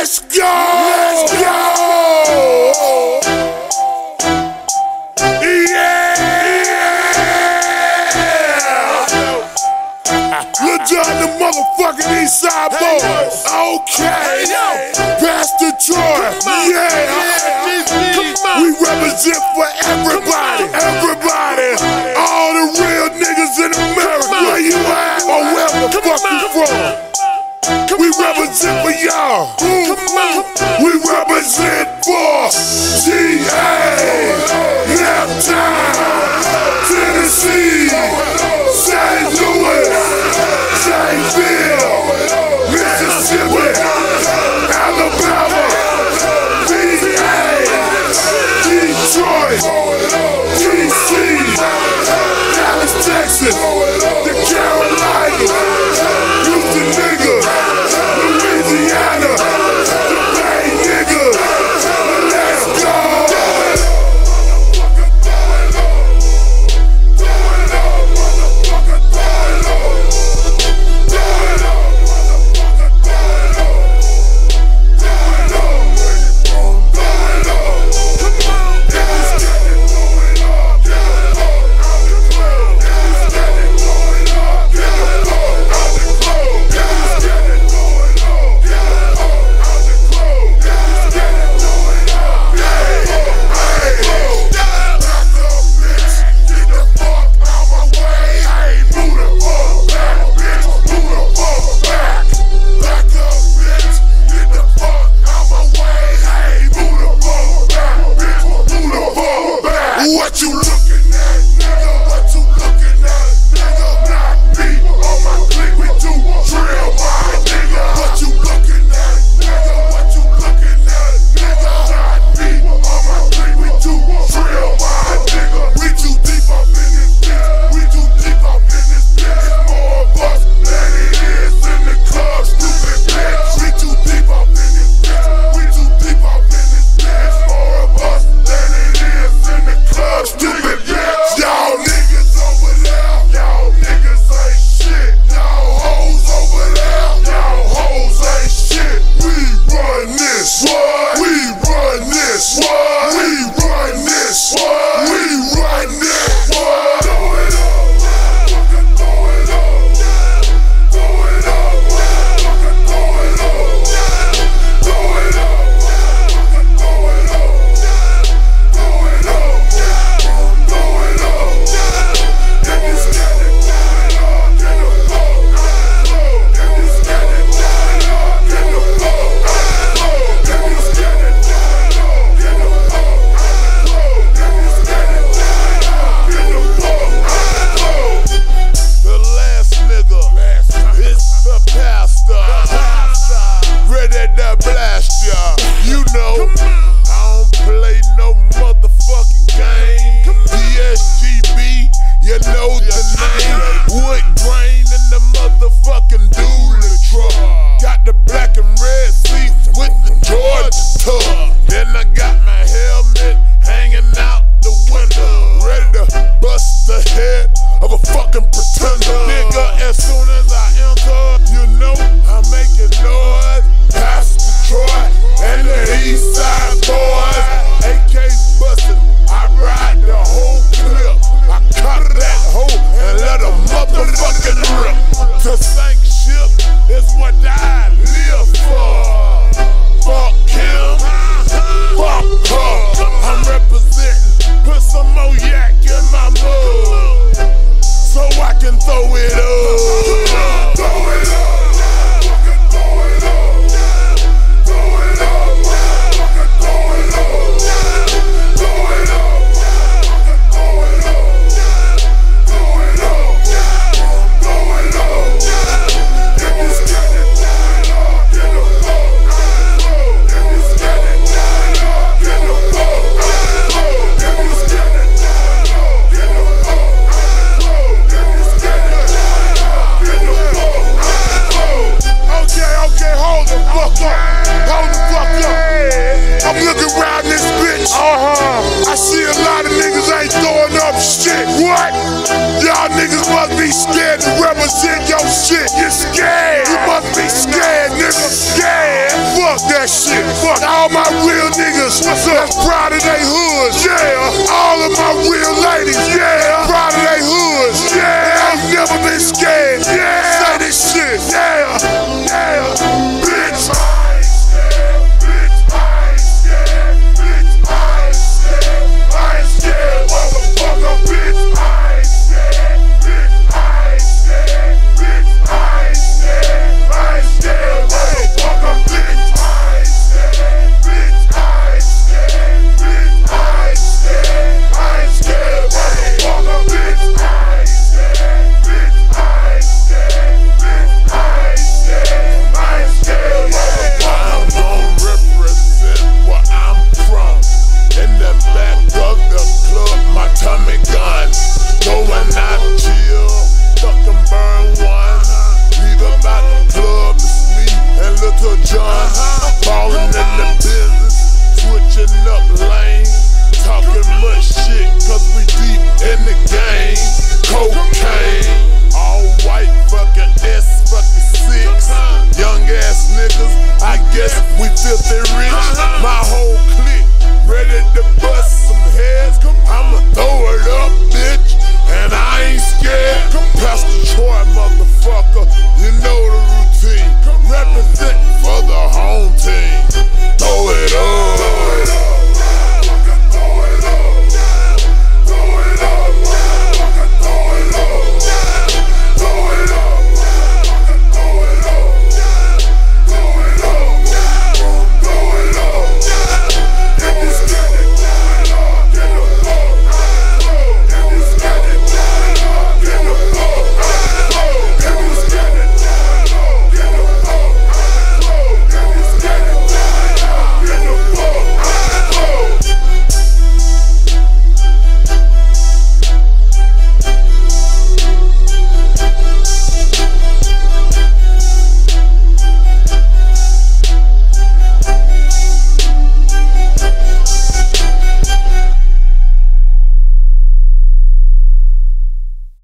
Let's go! Let's go! Yeah! Look down the motherfucking Eastside boys. Okay. Pastor Troy. Yeah. We represent for everybody. Everybody. All the real niggas in America. Where you at? Or wherever the fuck you from. We represent for y'all. We represent for GA, Naptown, Tennessee, St. Louis, Jacksonville, Mississippi, Alabama, PA, Detroit, DC, Dallas, Texas, the Carolinas, Houston niggas, Louisiana, the Bay niggas. Let's go! What you looking at, nigga? What you looking at, nigga? Not me on my clique, we do drill, my nigga. What you looking at, nigga? What you looking at, nigga? Not me on my clique, we do drill, my nigga. We too deep up in this bitch. We too deep up in this bitch. It's more of us than it is in the club, stupid bitch. We too deep up in this bitch. We too deep up in this bitch. It's more of us than it is in the club, stupid bitch. Y'all niggas over there, y'all niggas ain't shit. Y'all hoes over there, y'all hoes ain't shit. We run this, what? We run this, what? We run this, what? We run this, what? Throw it up, fucking throw it up. Throw it up, fucking throw it up. Throw it up, fucking throw it up. Throw it up. must be scared to represent your shit. You're scared. You must be scared, nigga. Scared. Fuck Fuck that shit. Fuck all my real niggas. What's up? That's proud of they hoods. Yeah. All of my real ladies. Yeah. Proud of they hoods. Yeah. Ain't never been scared. Yeah. Say this shit. Yeah. Yeah. Bitch. We filthy rich, my whole clique ready to bust.